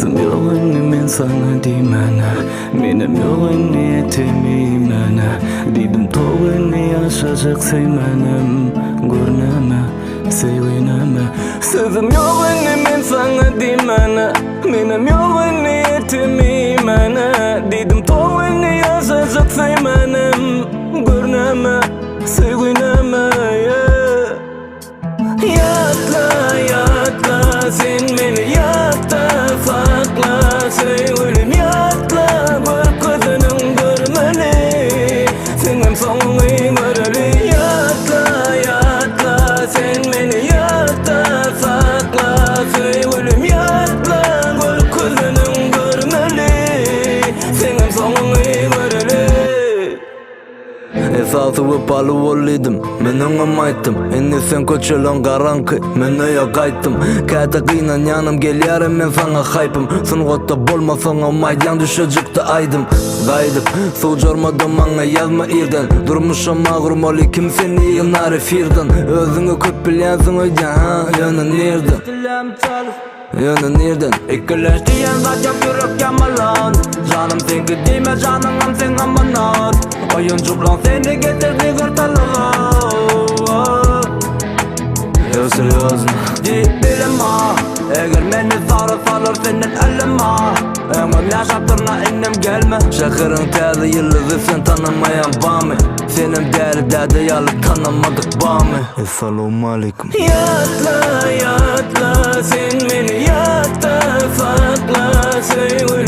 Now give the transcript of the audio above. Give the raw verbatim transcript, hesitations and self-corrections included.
Sözüm yok inni men sana diymana, menem yok inni etemimana. Dedim toğ inni yaşayacak seymanem, görneme, sevineme. Sözüm yok inni men sana diymana, menem yok inni etemimana. Dedim toğ inni yaşayacak seymanem, görneme, sevineme. Yatla yatla sen beni yatla sakla sevgilim yatla gör kızının görmeli senin sonunu göreli yatla yatla sen beni yatla sakla sevgilim yatla gör kızının görmeli senin sonunu göreli. Esası palı olaydım, men anlamaydım. Indi sen koçulan garankı, men öye kayttım. Kayta kıynan yanım gel yarım men sana haypım. Sen gotta bolmasan olmaydan düşecekti aydım. Gaydıp, su jormadım bana yazma irden. Durmuşam mağrum oli kim seni yınar firdan. Özünü köp bilyansın öyden ha, yönün nereden? Yönün nereden? İkileşti yanzacak yürek yamalan. Canım sen gidime canım sen amanat. Oyuncu plan seni getirdi kurtalığa. Yo seriyoz Dilim ha eğer beni sarı salır senin elim ha. Ömür yaşap durna indim gelme. Şakırın tezi yıldızı sen tanımayan bami. Senin deri derde yalı tanımadık bami. Esselamu aleyküm. Yatla yatla sen beni yatla sakla sevgilim.